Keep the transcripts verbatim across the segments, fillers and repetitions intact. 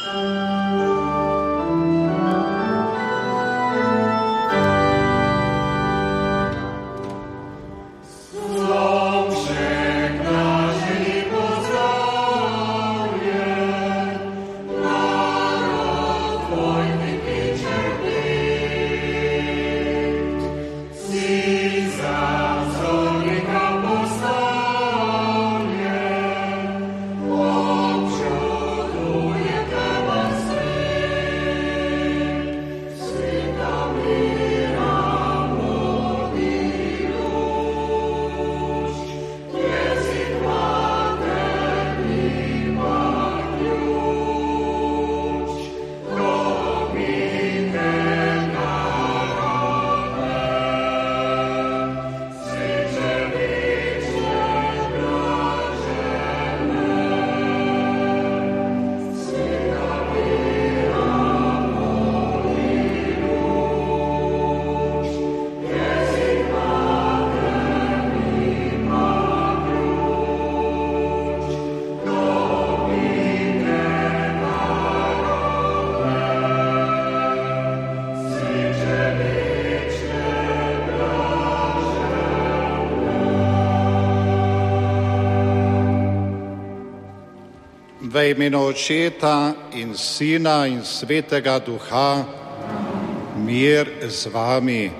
V imenu Očeta in Sina in Svetega Duha, mir z vami.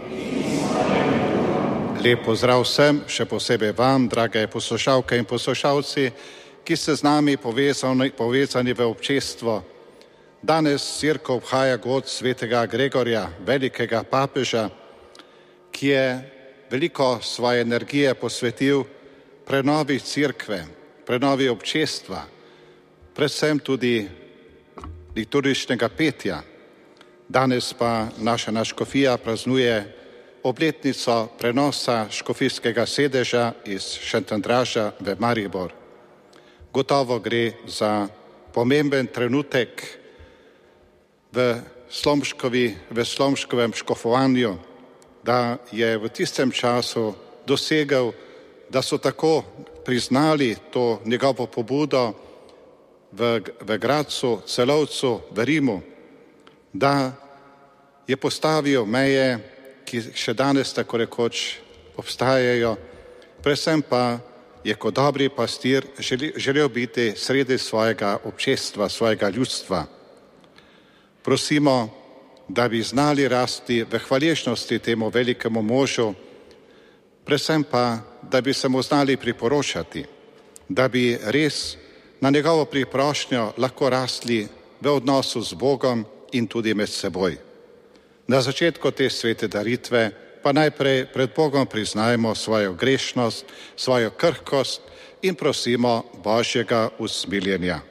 Lep pozdrav vsem, še posebej vam, drage poslušalke in poslušalci, ki ste z nami povezani, povezani v občestvo. Danes Cerkev obhaja god svetega Gregorja, velikega papeža, ki je veliko svoje energije posvetil prenovi Cerkve, prenovi občestva, predvsem tudi liturgičnega petja. Danes pa naša nadškofija praznuje obletnico prenosa škofijskega sedeža iz Šentandrža v Maribor. Gotovo gre za pomemben trenutek v Slomškovi, v Slomškovem škofovanju, da je v tistem času dosegel, da so tako priznali to njegovo pobudo v, v Gradcu, Celovcu, v Rimu, da je postavil meje, ki še danes tako rekoč obstajajo, predvsem pa je kot dobri pastir želi, želel biti sredi svojega občestva, svojega ljudstva. Prosimo, da bi znali rasti v hvaležnosti temu velikemu možu, predvsem pa, da bi se mu znali priporočati, da bi res na njegovo priprošnjo lahko rasli v odnosu z Bogom in tudi med seboj. Na začetku te svete daritve pa najprej pred Bogom priznajmo svojo grešnost, svojo krhkost in prosimo Božjega usmiljenja.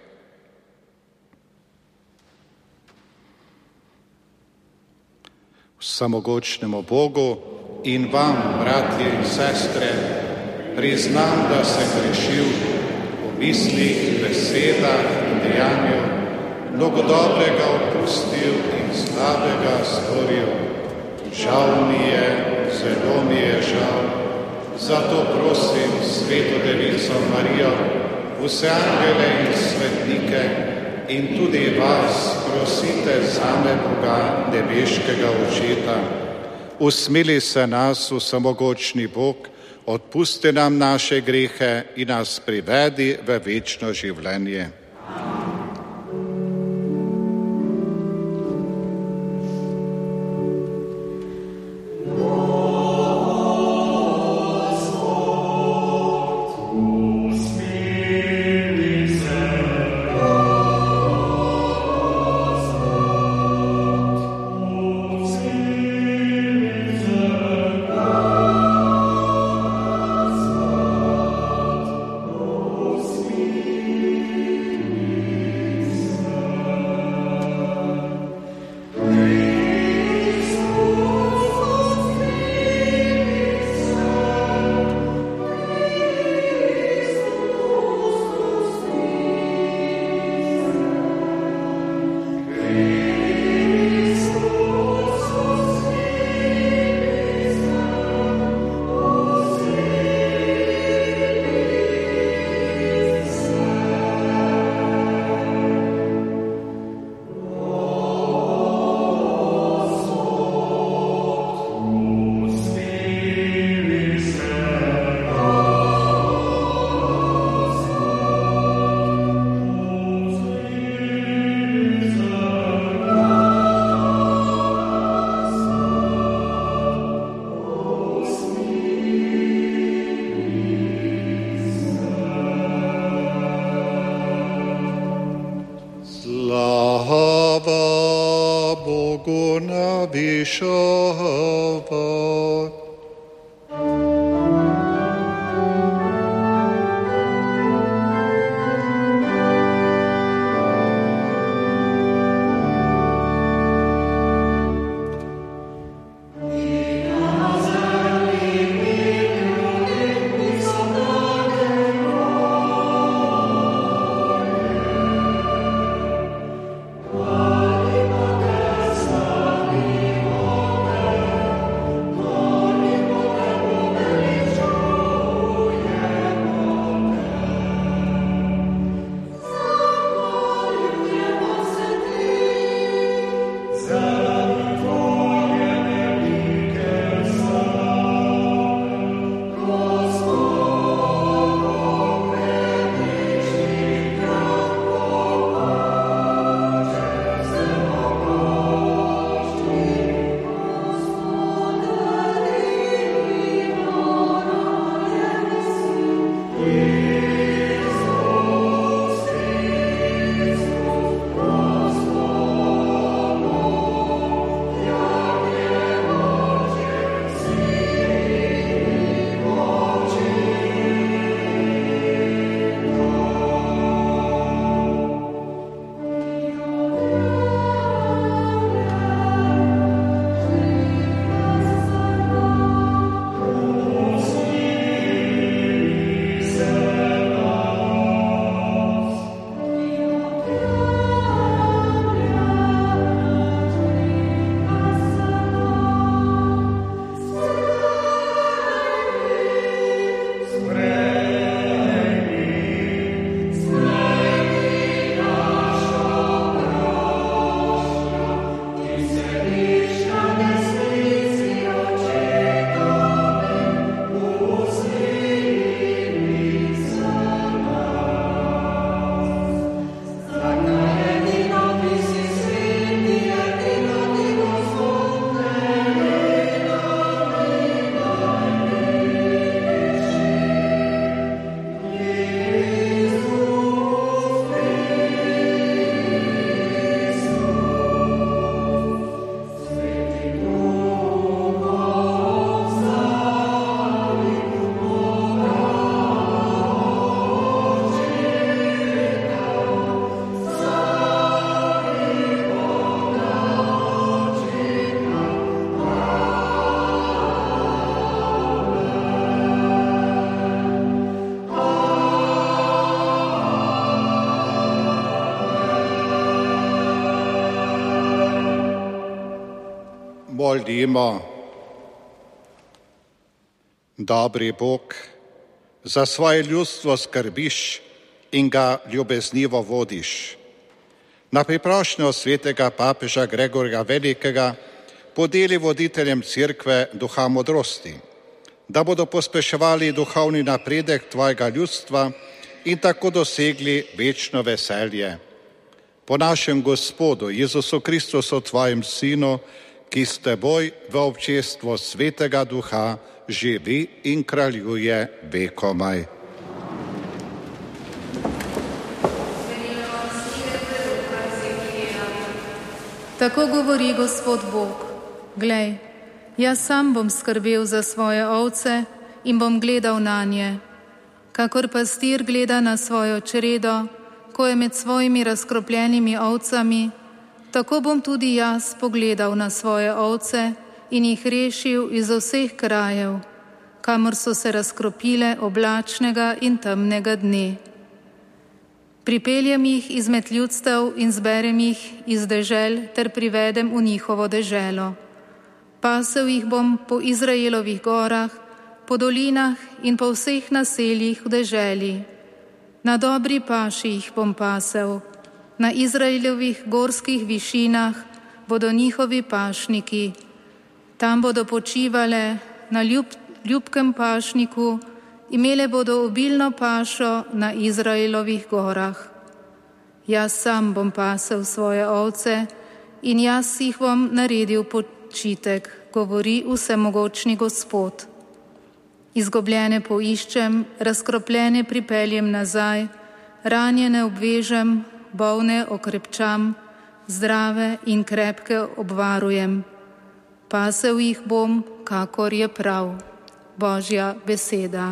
Vsemogočnemu Bogu in vam, bratje in sestre, priznam, da sem grešil v mislih, besedah in dejanju, mnogo dobrega opustil in slabega storil. Žal mi je, zelo mi je žal, zato prosim Sveto Devico Marijo, vse angele in svetnike in tudi vas prosite zame Boga, nebeškega Očeta. Usmili se nas, vsemogočni Bog, odpusti nam naše grehe in nas privedi v večno življenje. Amen. Bogu navyšovat. Molimo. Dobri Bog, za svoje ljudstvo skrbiš in ga ljubeznivo vodiš. Na priprošnjo svetega papeža Gregorja Velikega podeli voditeljem cerkve duha modrosti, da bodo pospeševali duhovni napredek tvojega ljudstva in tako dosegli večno veselje. Po našem Gospodu Jezusu Kristusu, tvojem Sinu, ki s teboj v občestvu Svetega Duha živi in kraljuje vekomaj. Tako govori Gospod Bog: glej, jaz sam bom skrbel za svoje ovce in bom gledal nanje, kakor pastir gleda na svojo čredo, ko je med svojimi razkropljenimi ovcami, tako bom tudi jaz pogledal na svoje ovce in jih rešil iz vseh krajev, kamor so se razkropile oblačnega in temnega dne. Pripeljem jih izmed ljudstev in zberem jih iz dežel ter privedem v njihovo deželo. Pasel jih bom po Izraelovih gorah, po dolinah in po vseh naseljih v deželi. Na dobri paši jih bom pasel, na Izraelovih gorskih višinah bodo njihovi pašniki. Tam bodo počivale na ljub, ljubkem pašniku, imele bodo obilno pašo na Izraelovih gorah. Jaz sam bom pasel svoje ovce in jaz jih bom naredil počitek, govori vsemogočni Gospod. Izgubljene poiščem, razkropljene pripeljem nazaj, ranjene obvežem, bolne okrepčam, zdrave in krepke obvarujem. Pasel jih bom, kakor je prav. Božja beseda.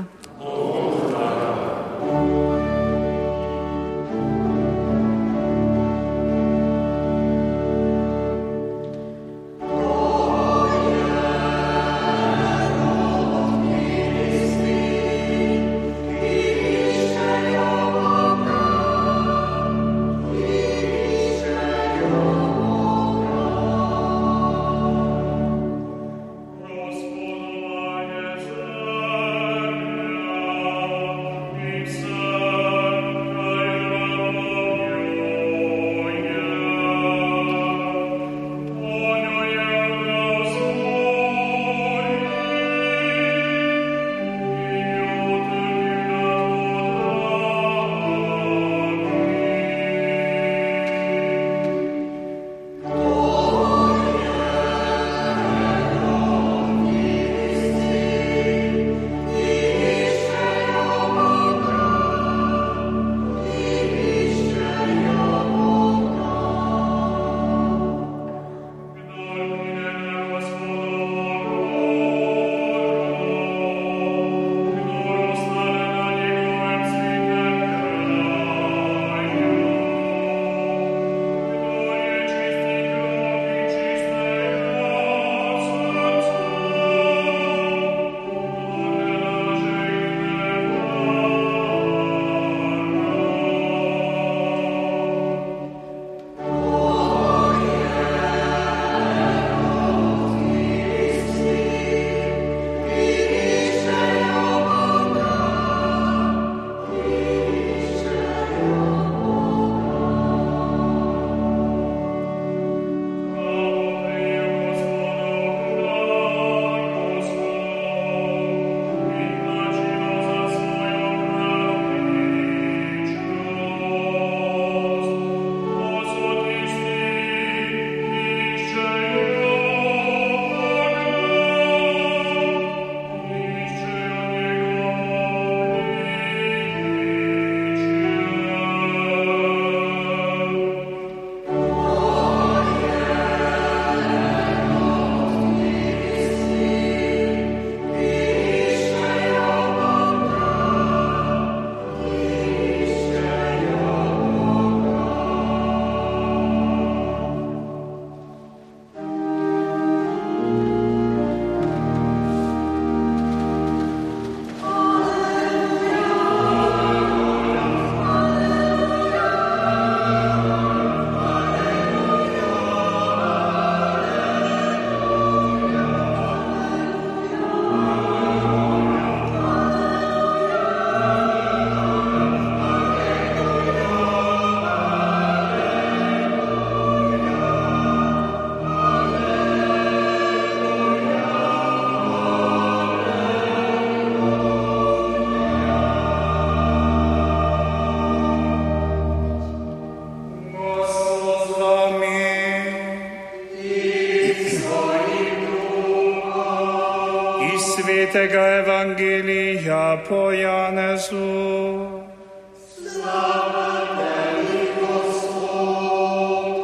Svetega Evangelija po Janezu. Slava tebi, Gospod.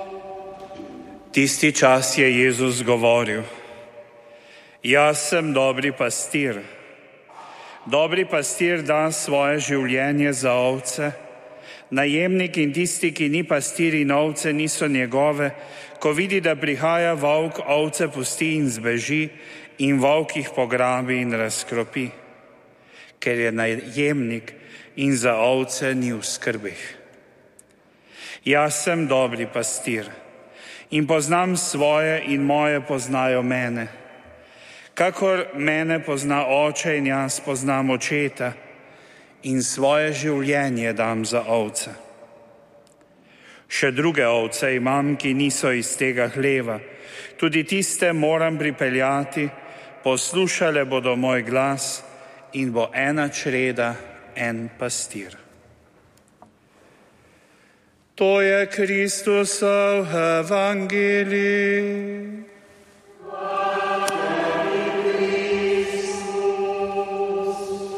Tisti čas je Jezus govoril: Jaz sem dobri pastir. Dobri pastir da svoje življenje za ovce. Najemnik in tisti, ki ni pastir in ovce niso njegove, ko vidi, da prihaja volk, ovce pusti in zbeži, in volk jih pograbi in razkropi, ker je najemnik in za ovce ni v skrbeh. Jaz sem dobri pastir in poznam svoje in moje poznajo mene. Kakor mene pozna oče in jaz poznam očeta in svoje življenje dam za ovce. Še druge ovce imam, ki niso iz tega hleva. Tudi tiste moram pripeljati, poslušale bodo moj glas in bo ena čreda, en pastir. To je Kristusov evangelij.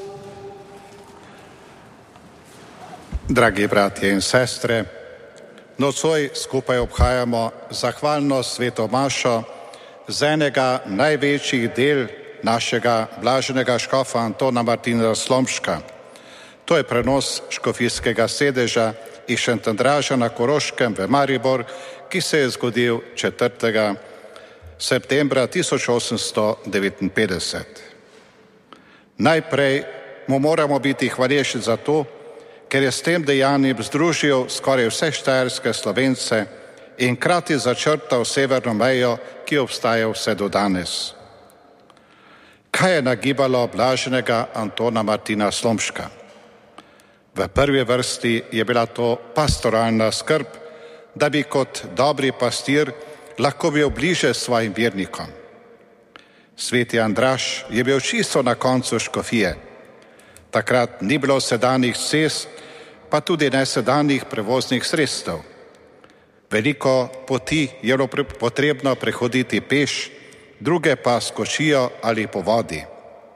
Dragi bratje in sestre, Nocoj skupaj obhajamo zahvalno sveto mašo z enega največjih del našega blaženega škofa Antona Martina Slomška. To je prenos škofijskega sedeža iz Šentandraža na Koroškem v Maribor, ki se je zgodil četrtega septembra tisoč osemsto devetinpetdeset. Najprej mu moramo biti hvaležni za to, ker je s tem dejanjem združil skoraj vse štajerske Slovence in krati začrtal severno mejo, ki obstaja vse do danes. Kaj je nagibalo blaženega Antona Martina Slomška? V prvi vrsti je bila to pastoralna skrb, da bi kot dobri pastir lahko bil bliže svojim vernikom. Sveti Andraž je bil čisto na koncu škofije. Takrat ni bilo sedanjih cest, pa tudi ne sedanjih prevoznih sredstev. Veliko poti je bilo potrebno prehoditi peš, druge pa s kočijo ali po vodi.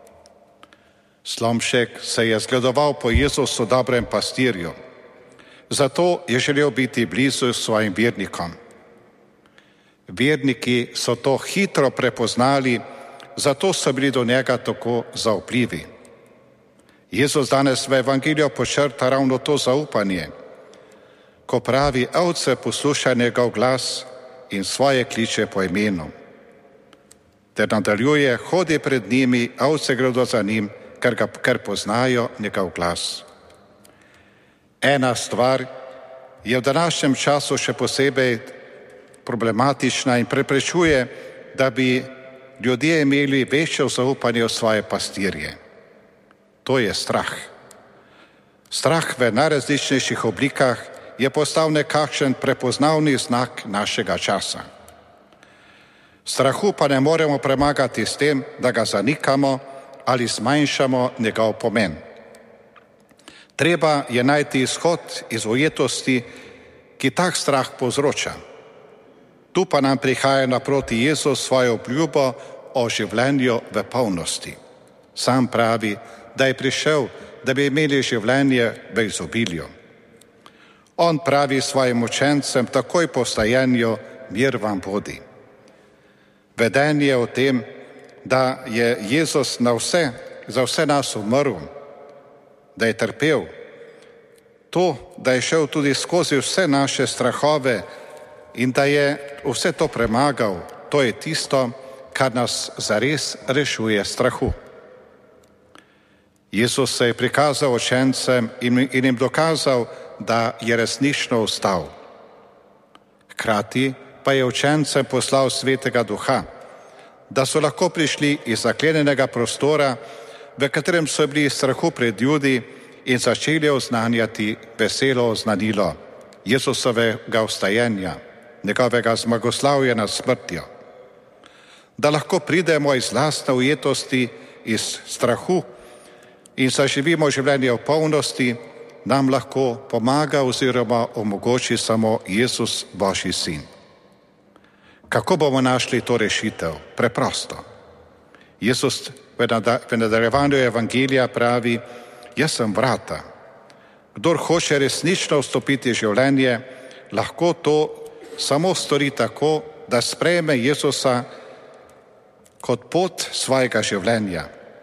Slomšek se je zgledoval po Jezusu dobrem pastirju. Zato je želel biti blizu svojim vernikom. Verniki so to hitro prepoznali, zato so bili do njega tako zaupljivi. Jezus danes v Evangeliju počrta ravno to zaupanje, ko pravi: ovce poslušajo njegov glas in svoje kliče po imenu. Ter nadaljuje: hodi pred njimi, ovce gredo za njim, ker, ga, ker poznajo njegov glas. Ena stvar je v današnjem času še posebej problematična in preprečuje, da bi ljudje imeli večje zaupanje v svoje pastirje. To je strah. Strah v najrazličnejših oblikah je postal nekakšen prepoznavni znak našega časa. Strahu pa ne moremo premagati s tem, da ga zanikamo ali zmanjšamo njegov pomen. Treba je najti izhod iz ujetosti, ki tak strah povzroča. Tu pa nam prihaja naproti Jezus svojo obljubo o življenju v polnosti. Sam pravi, da je prišel, da bi imeli življenje v izobilju. On pravi svojim učencem takoj po vstajenju: mir vam bodi. Vedenje o tem, da je Jezus na vse, za vse nas umrl, da je trpel, to, da je šel tudi skozi vse naše strahove in da je vse to premagal, to je tisto, kar nas zares rešuje strahu. Jezus se je prikazal učencem in jim dokazal, da je resnično vstal. Hkrati pa je učencem poslal Svetega Duha, da so lahko prišli iz zaklenjenega prostora, v katerem so bili strahu pred ljudi, in začeli oznanjati veselo oznanilo Jezusovega vstajenja, njegovega zmagoslavja nad smrtjo. Da lahko pridemo iz lastne ujetosti, iz strahu in zaživimo življenje v polnosti, nam lahko pomaga oziroma omogoči samo Jezus, Božji sin. Kako bomo našli to rešitev? Preprosto. Jezus v nadaljevanju Evangelija pravi: jaz sem vrata. Kdor hoče resnično vstopiti v življenje, lahko to samo stori tako, da sprejme Jezusa kot pot svojega življenja.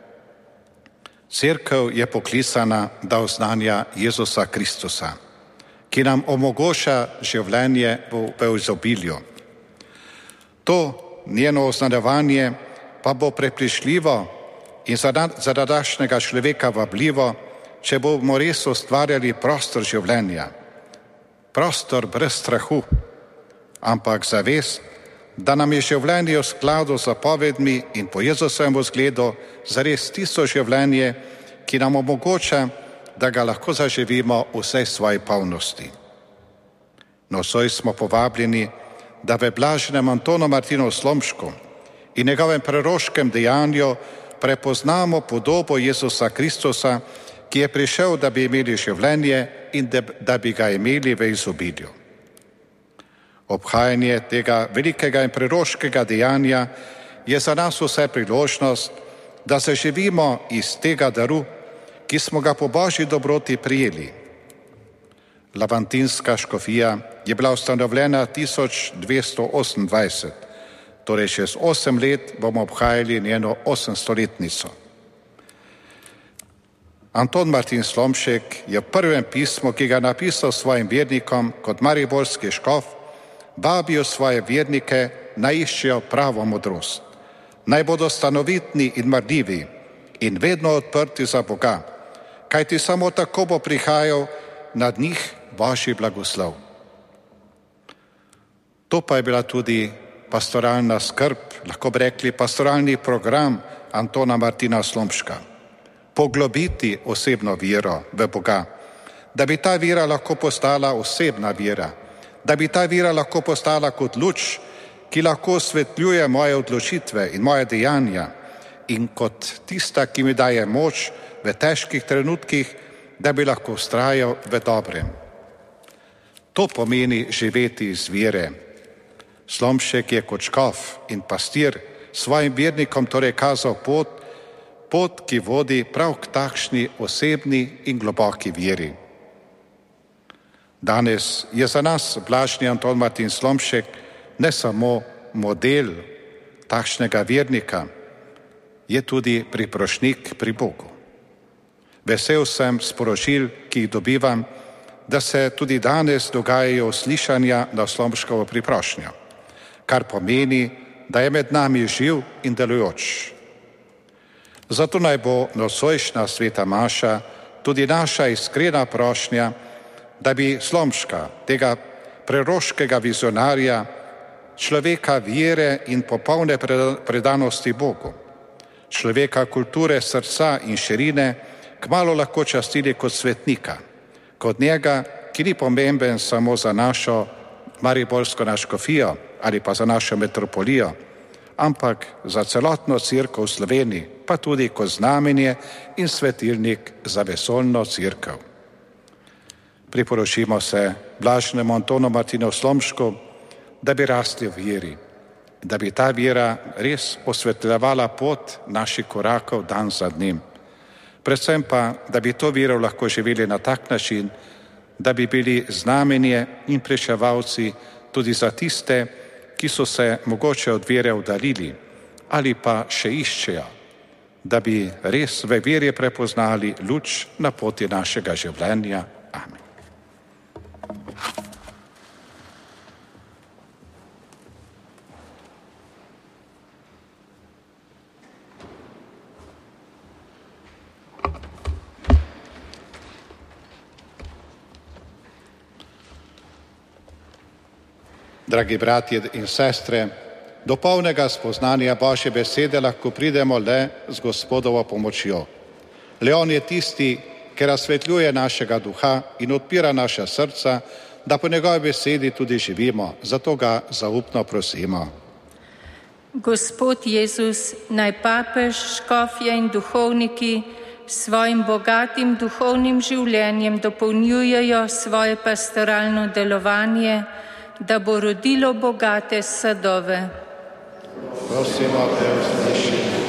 Cerkev je poklicana, da oznanja Jezusa Kristusa, ki nam omogoča življenje v, v izobilju. To njeno oznanjevanje pa bo prepričljivo in za, za današnjega človeka vabljivo, če bomo res ustvarjali prostor življenja. Prostor brez strahu, ampak zavest, da nam je življenje v skladu z zapovedmi in po Jezusovem zgledu zares tisto življenje, ki nam omogoča, da ga lahko zaživimo v vsej svoji polnosti. Nocoj smo povabljeni, da v blaženem Antonu Martinu Slomšku in njegovem preroškem dejanju prepoznamo podobo Jezusa Kristusa, ki je prišel, da bi imeli življenje in da bi ga imeli v izobilju. Obhajanje tega velikega in preroškega dejanja je za nas vse priložnost, da se živimo iz tega daru, ki smo ga po Božji dobroti prijeli. Lavantinska škofija je bila ustanovljena tisoč dvesto osemindvajset, torej čez osem let bomo obhajali njeno osemstoletnico. Anton Martin Slomšek je v prvem pismu, ki ga napisal svojim vernikom kot mariborski škof, vabijo svoje vernike, naj iščejo pravo modrost, naj bodo stanovitni in marljivi in vedno odprti za Boga, kajti samo tako bo prihajal nad njih Božji blagoslov. To pa je bila tudi pastoralna skrb, lahko bi rekli pastoralni program Antona Martina Slomška. Poglobiti osebno vero v Boga, da bi ta vera lahko postala osebna vera, da bi ta vera lahko postala kot luč, ki lahko osvetljuje moje odločitve in moje dejanja in kot tista, ki mi daje moč v težkih trenutkih, da bi lahko vztrajal v dobrem. To pomeni živeti iz vere. Slomšek je kot škof in pastir svojim vernikom torej kazal pot, pot, ki vodi prav k takšni osebni in globoki veri. Danes je za nas blažni Anton Martin Slomšek ne samo model takšnega vernika, je tudi priprošnik pri Bogu. Vesel sem sporočil, ki jih dobivam, da se tudi danes dogajajo slišanja na Slomškovo priprošnjo, kar pomeni, da je med nami živ in delujoč. Zato naj bo nocojšnja sveta maša tudi naša iskrena prošnja, da bi Slomška, tega preroškega vizionarja, človeka vere in popolne predanosti Bogu, človeka kulture srca in širine, kmalu lahko častili kot svetnika, kot njega, ki ni pomemben samo za našo mariborsko nadškofijo ali pa za našo metropolijo, ampak za celotno cerkev v Sloveniji, pa tudi kot znamenje in svetilnik za vesoljno cerkev. Priporočimo se blaženemu Antonu Martinu Slomšku, da bi rasli v veri, da bi ta vera res osvetljevala pot naših korakov dan za dnem. Predvsem pa, da bi to vero lahko živeli na tak način, da bi bili znamenje in pričevalci tudi za tiste, ki so se mogoče od vere oddaljili ali pa še iščejo, da bi res v veri prepoznali luč na poti našega življenja. Amen. Dragi bratje in sestre, do polnega spoznanja Božje besede lahko pridemo le z Gospodovo pomočjo. Le on je tisti, ki razsvetljuje našega duha in odpira naša srca, da po njegovi besedi tudi živimo. Zato ga zaupno prosimo. Gospod Jezus, naj papež, škofje in duhovniki s svojim bogatim duhovnim življenjem dopolnjujejo svoje pastoralno delovanje, da bo rodilo bogate sadove. Prosimo te, usliši nas.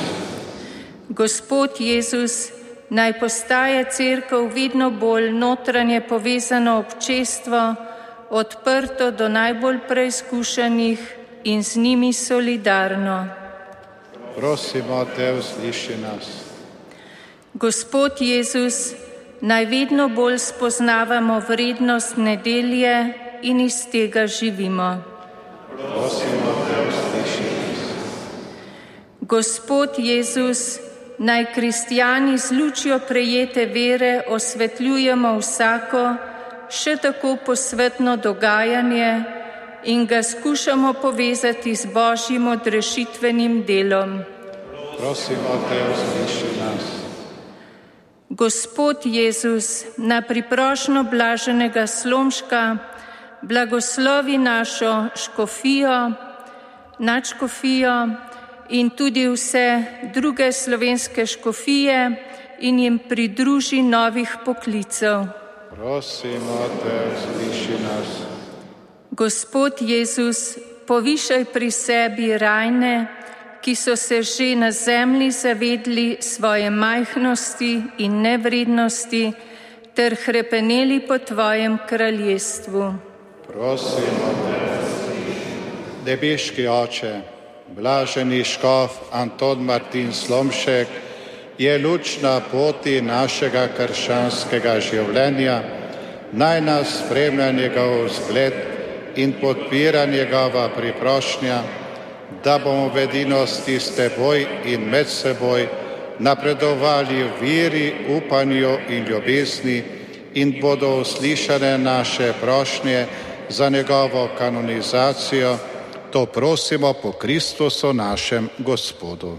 Gospod Jezus, naj postaje cerkev vedno bolj notranje povezano občestvo, odprto do najbolj preizkušenih in z njimi solidarno. Prosimo te, usliši nas. Gospod Jezus, naj vedno bolj spoznavamo vrednost nedelje in iz tega živimo. Prosimo te, usliši nas. Gospod Jezus, naj kristjani z lučjo prejete vere osvetljujemo vsako, še tako posvetno dogajanje in ga skušamo povezati z Božjim odrešitvenim delom. Prosimo te, usliši nas. Gospod Jezus, na priprošnjo blaženega Slomška blagoslovi našo škofijo, nadškofijo in tudi vse druge slovenske škofije in jim pridruži novih poklicev. Prosimo te, usliši nas. Gospod Jezus, povišaj pri sebi rajne, ki so se že na zemlji zavedli svoje majhnosti in nevrednosti, ter hrepeneli po tvojem kraljestvu. Prosimo te, nebeški Oče, blaženi škof Anton Martin Slomšek je luč na poti našega krščanskega življenja, naj nas spremlja njegov zgled in podpira njegova priprošnja, da bomo v edinosti s teboj in med seboj napredovali v veri, upanju in ljubezni in bodo uslišane naše prošnje za njegovo kanonizacijo. To prosimo po Kristusu našem Gospodu.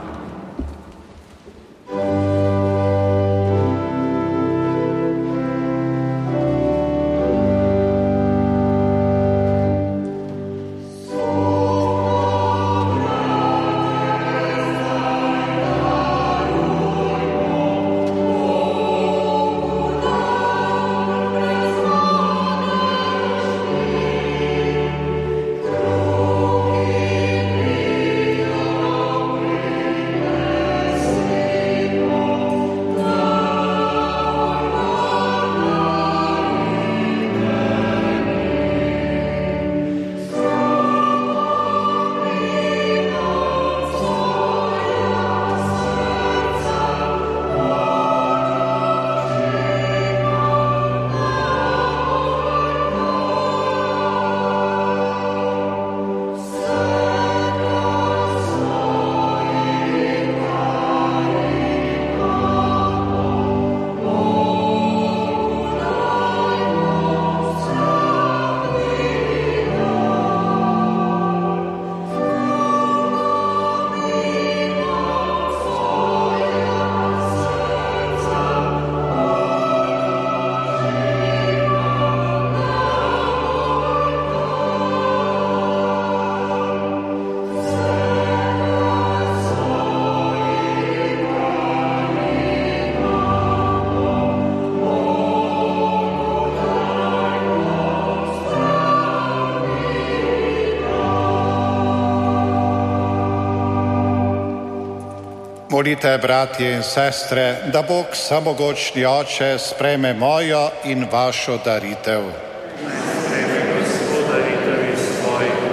Molite, bratje in sestre, da Bog samogočni Oče sprejme mojo in vašo daritev. Naj sprejme Gospod daritev iz svojega,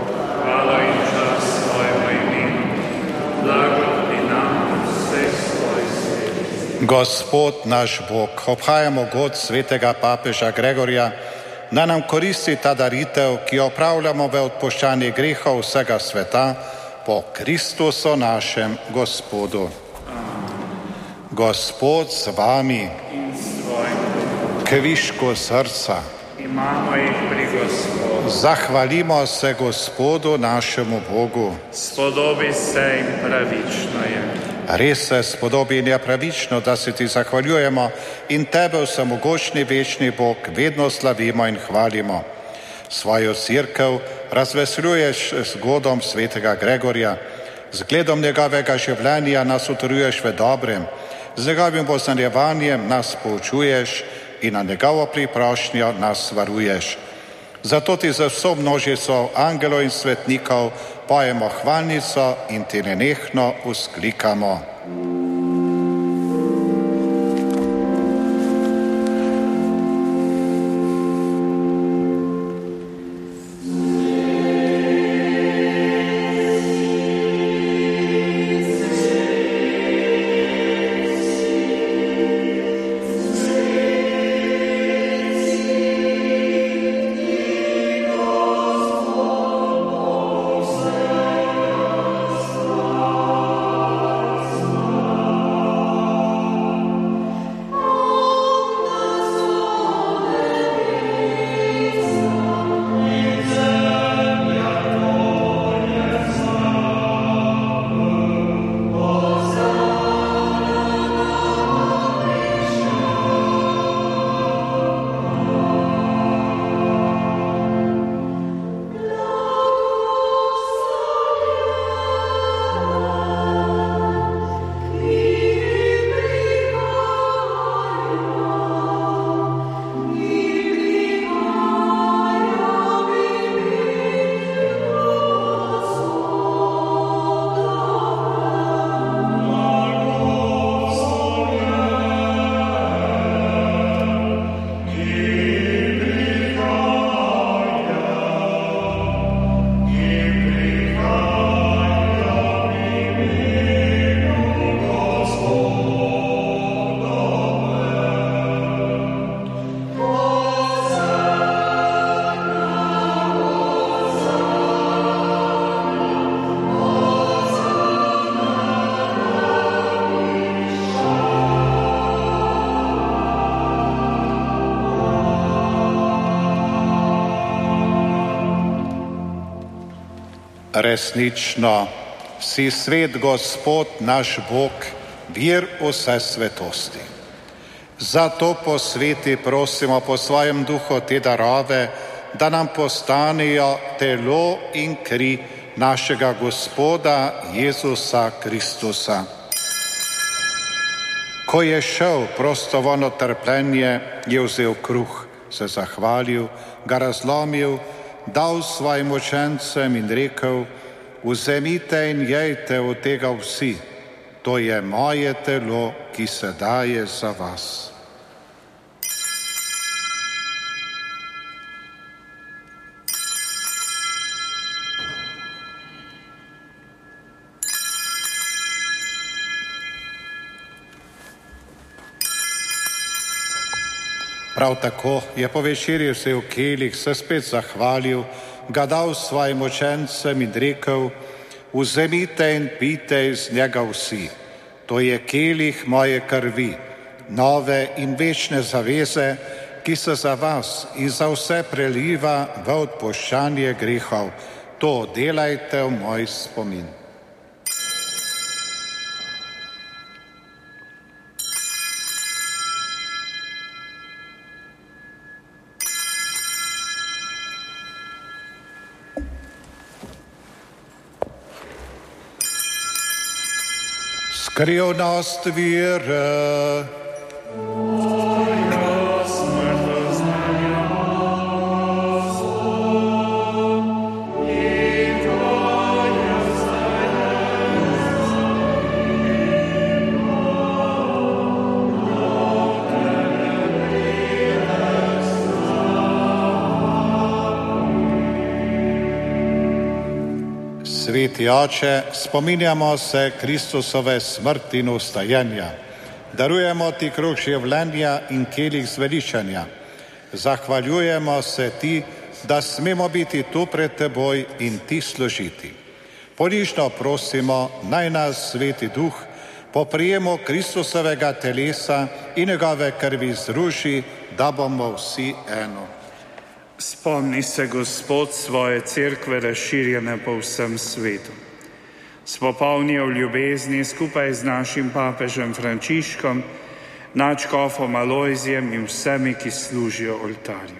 hvala in čas svojemu imenu, blago tudi nam vseh svojih svetih. Gospod naš Bog, obhajamo god svetega papeža Gregorja, da nam koristi ta daritev, ki jo opravljamo v odpuščanju grehov vsega sveta, po Kristusu našem Gospodu. Gospod z vami, In s tvojim kvišku srca, imamo jih pri Gospodu. zahvalimo se Gospodu našemu Bogu. Spodobi se in pravično je. Res se spodobi in je pravično, da se ti zahvaljujemo in tebe vsemogočni večni Bog vedno slavimo in hvalimo. Svojo cerkev razveseljuješ z godom svetega Gregorja, z gledom njegovega življenja nas utrjuješ v dobrem, z njegovim poznanjevanjem nas poučuješ in na njegovo priprošnjo nas varuješ. Zato ti za vso množico angelov in svetnikov pojemo hvalnico in ti nenehno vzklikamo. Amen. Resnično si svet Gospod naš Bog, vir vse svetosti. Zato po sveti prosimo po svojem duhu te darove, da nam postanejo telo in kri našega Gospoda Jezusa Kristusa. Ko je šel prostovoljno trpljenje, je vzel kruh, se zahvalil, ga razlomil, dal svojim učencem in rekel: vzemite in jejte od tega vsi, to je moje telo, ki se daje za vas. Prav tako je po večerji vzel kelih, se spet zahvalil, ga dal svojim učencem in rekel: vzemite in pijte iz njega vsi, to je kelih moje krvi, nove in večne zaveze, ki se za vas in za vse preliva v odpuščanje grehov. To delajte v moj spomin. Skrivnost vere. Sveti Oče, spominjamo se Kristusove smrti in vstajenja. Darujemo ti kruh življenja in kelih zveličanja. Zahvaljujemo se ti, da smemo biti tu pred teboj in ti služiti. Ponižno prosimo, naj nas Sveti Duh po prijemu Kristusovega telesa in njegove krvi združi, da bomo vsi eno. Spomni se, Gospod, svoje cerkve razširjene po vsem svetu. Spopolni v ljubezni skupaj z našim papežem Frančiškom, nadškofom Alojzijem in vsemi, ki služijo oltarju.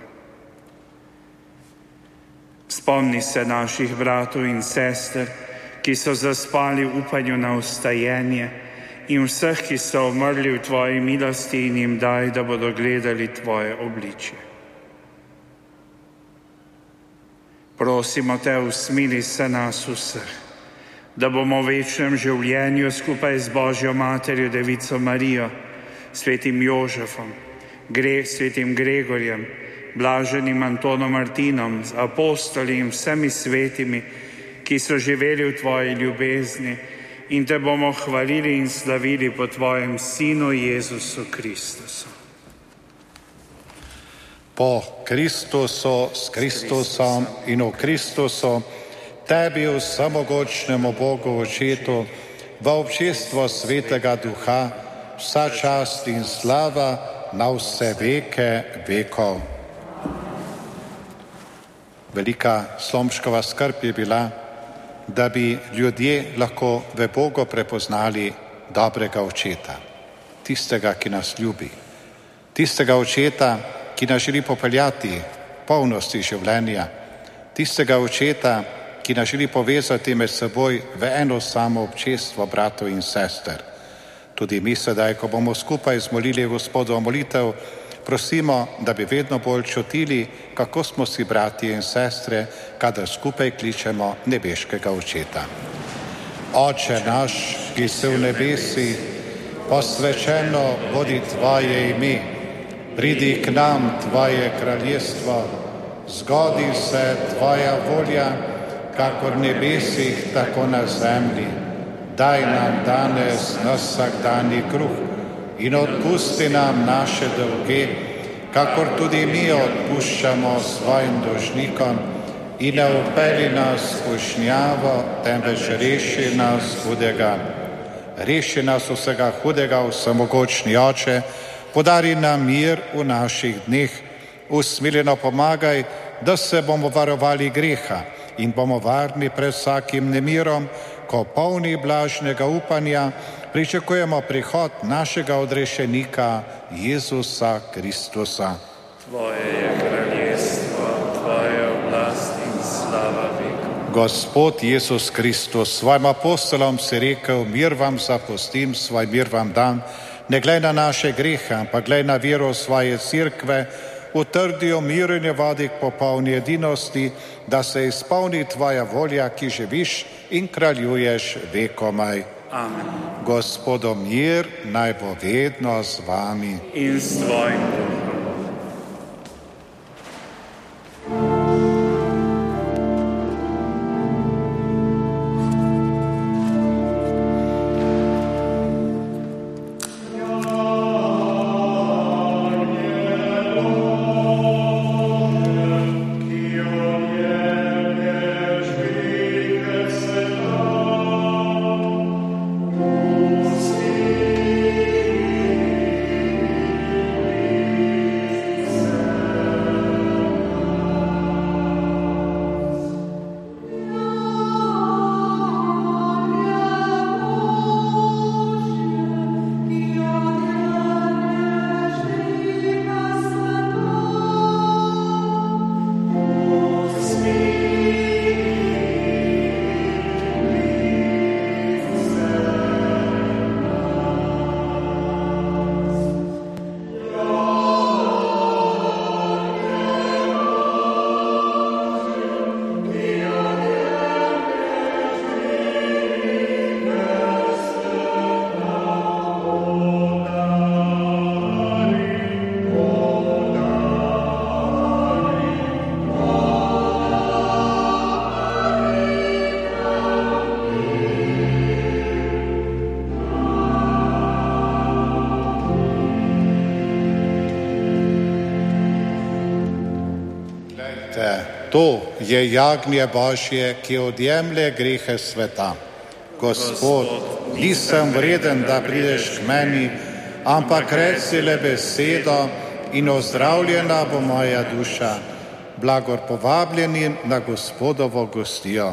Spomni se naših bratov in sester, ki so zaspali v upanju na vstajenje, in vseh, ki so umrli v tvoji milosti, in jim daj, da bodo gledali tvoje obličje. Prosimo te, usmili se nas vseh, da bomo v večnem življenju skupaj z Božjo Materjo, Devico Marijo, svetim Jožefom, Gre, svetim Gregorjem, blaženim Antonom Martinom, z apostoli in vsemi svetimi, ki so živeli v tvoji ljubezni, in te bomo hvalili in slavili po tvojem Sinu Jezusu Kristusu. Po Kristusu, s Kristusom in v Kristusu, tebi vsemogočnemu Bogu Očetu, v občestvo Svetega Duha, vsa čast in slava na vse veke vekov. Velika Slomškova skrb je bila, da bi ljudje lahko v Bogu prepoznali dobrega Očeta, tistega, ki nas ljubi, tistega Očeta, ki nas želi popeljati polnosti življenja, tistega Očeta, ki nas želi povezati med seboj v eno samo občestvo bratov in sester. Tudi mi sedaj, ko bomo skupaj zmolili Gospodovo molitev, prosimo, da bi vedno bolj čutili, kako smo si bratje in sestre, kadar skupaj kličemo nebeškega Očeta. Oče naš, ki si v nebesi, posvečeno bodi tvoje ime. Pridi k nam tvoje kraljestvo, zgodi se tvoja volja, kakor v nebesih, tako na zemlji. Daj nam danes naš vsakdanji kruh in odpusti nam naše dolge, kakor tudi mi odpuščamo svojim dolžnikom, in ne vpelji nas v skušnjavo, temveč reši nas hudega. Reši nas vsega hudega, vsemogočni Oče, podari nam mir v naših dneh, usmiljeno pomagaj, da se bomo varovali greha in bomo varni pred vsakim nemirom, ko polni blažnega upanja pričakujemo prihod našega odrešenika Jezusa Kristusa. Tvoje je kraljestvo, tvoje oblast in slava vekov. Gospod Jezus Kristus, svojim apostolom si rekel, mir vam zapustim, svoj mir vam dam, ne glej na naše grehe, ampak glej na vero svoje cerkve, utrdijo mir in jo vodi k popolni edinosti, da se izpolni tvoja volja, ki živiš in kraljuješ vekomaj. Amen. Gospodom mir naj bo vedno z vami. In s tvojim duhom. To je jagnje Božje, ki odjemlje grehe sveta. Gospod, nisem vreden, da prideš k meni, ampak reci le besedo in ozdravljena bo moja duša. Blagor povabljeni na Gospodovo gostijo.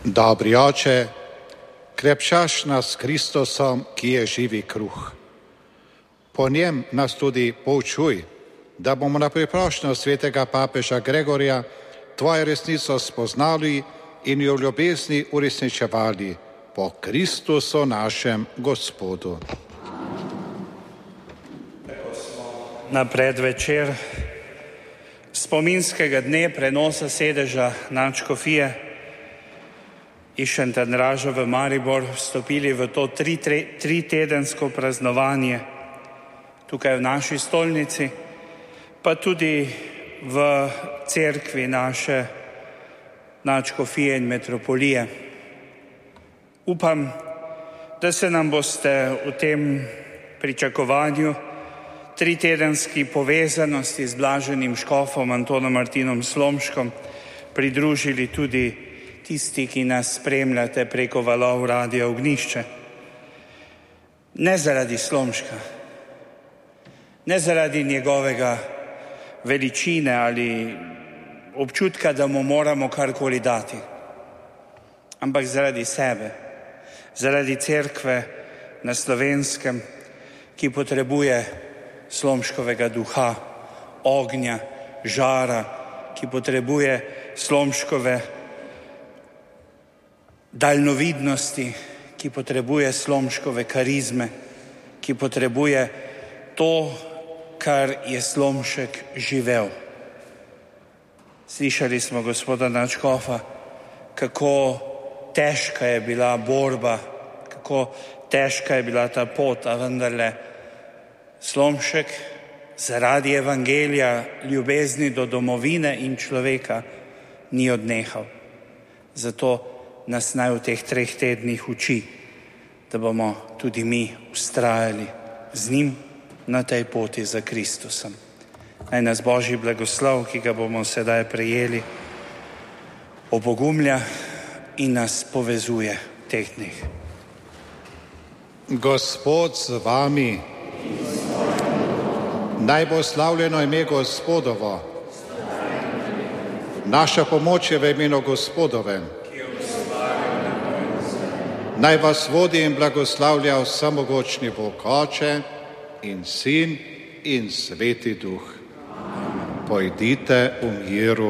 Dobri Oče, krepšaš nas s Kristusom, ki je živi kruh. Po njem nas tudi poučuj, da bomo na priprošnjo svetega papeža Gregorja tvojo resnico spoznali in jo v ljubezni uresničevali po Kristusu našem Gospodu. Na predvečer spominskega dne prenosa sedeža nadškofije iz Šentandrža v Maribor vstopili v to tri, tri, tri tedensko praznovanje tukaj v naši stolnici, pa tudi v cerkvi naše nadškofije in metropolije. Upam, da se nam boste v tem pričakovanju tritedenski povezanosti z blaženim škofom Antonom Martinom Slomškom pridružili tudi tisti, ki nas spremljate preko valov Radia Ognjišče. Ne zaradi Slomška, ne zaradi njegovega veličine ali občutka, da mu moramo karkoli dati, ampak zaradi sebe, zaradi cerkve na Slovenskem, ki potrebuje Slomškovega duha, ognja, žara, ki potrebuje Slomškove daljnovidnosti, ki potrebuje Slomškove karizme, ki potrebuje to, kar je Slomšek živel. Slišali smo gospoda nadškofa, kako težka je bila borba, kako težka je bila ta pot, a vendarle Slomšek zaradi evangelija, ljubezni do domovine in človeka ni odnehal. Zato nas naj v teh treh tednih uči, da bomo tudi mi vztrajali z njim na tej poti za Kristusom. Naj nas Božji blagoslov, ki ga bomo sedaj prejeli, opogumlja in nas povezuje v teh dneh. Gospod z vami, naj bo slavljeno ime Gospodovo. Naša pomoč je v imenu Gospodovem. Naj vas vodi in blagoslavlja vsemogočni Bog Oče in Sin in Sveti Duh. Pojdite v miru.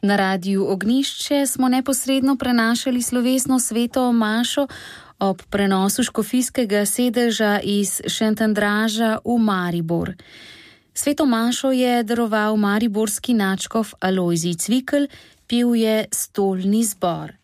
Na Radiu Ognjišče smo neposredno prenašali slovesno sveto mašo ob prenosu škofijskega sedeža iz Šentandraža v Maribor. Sveto mašo je daroval mariborski nadškof Alojzij Cvikl, pil je stolni zbor.